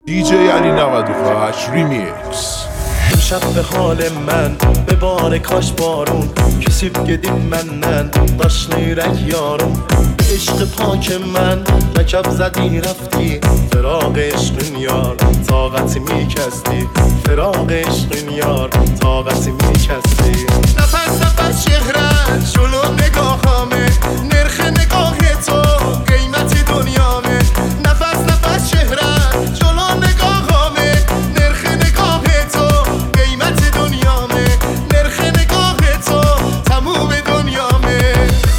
DJ علی 98 ریمیکس. امشب به حال من به بار کاش بارون کسی بگدیم منن داشت نیرک یارم عشق پاک من رکب زدی رفتی فراق عشق یار طاقتی میکستی فراق عشق یار طاقتی میکستی نفس نفس شهرن جلو نگاهامه نرخ نگاه تو قیمت دنیامه نفس نفس شهرن جلو نگاهامه نرخ نگاه تو قیمت دنیامه نرخ نگاه تو تموم دنیامه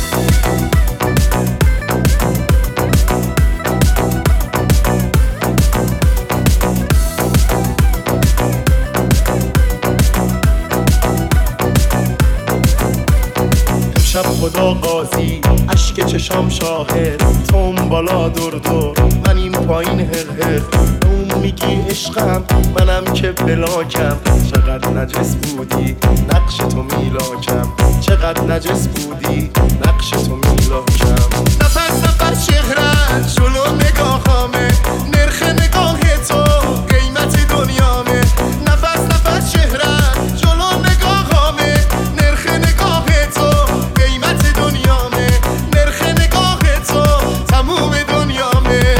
شب خدا قاضی اشک چشام شاهد تو اون بالا دور دور من این پایین هر هر اون میگی عشقم منم که بلاکم چقدر نجس بودی نقش تو میلاکم چقدر نجس بودی نقش تو میلاکم نفس نفس شهرن جلو نگاهامه نرخ نگاه تو قیمت دنیامه نفس نفس شهرن جلو نگاهامه نرخ نگاه تو قیمت دنیامه نرخ نگاه تو تموم دنیامه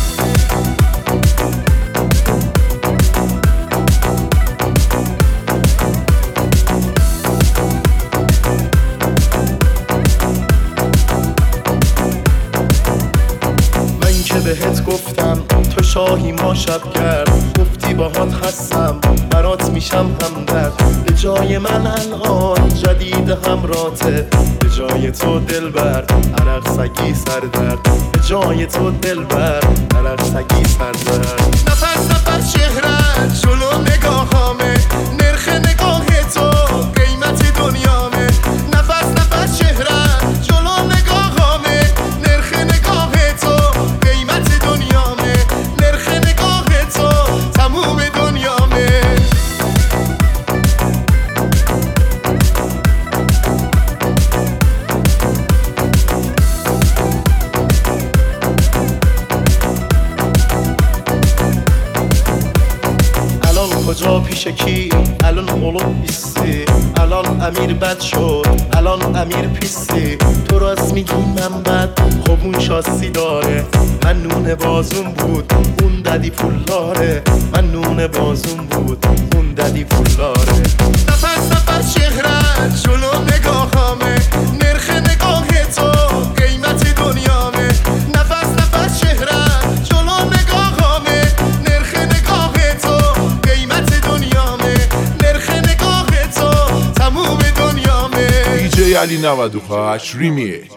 من که بهت گفتم تو شاهی ما شب کرد گفتی باهات هستم برات میشم همدرد به جای من الان جدید همراته به جای تو دلبر عرق سگی سردرد به جای تو دلبر عرق سگی سردرد نفس نفس شهرن جلو نگاهامه نرخ نگاه تو قیمت دنیامه نفس نفس شهرن جلو نگاهامه نرخ نگاه تو قیمت دنیامه نرخ نگاه تو تموم دنیامه الان کجا پیش کی الان قلوب بیستی الان امیر بد شد الان امیر پیستی تو راست میگی من بد خب اون شاسی داره من نون بازون بود اون ددی پولاره من نون بازون بود اون ددی پولاره نفس نفس شهرن جلو نگاهامه نرخ نگاه تو قیمت دنیامه نفس نفس شهرن جلو نگاهامه نرخ نگاه تو قیمت دنیامه نرخ نگاه تو تموم دنیامه DJ علی 98 ریمیکس.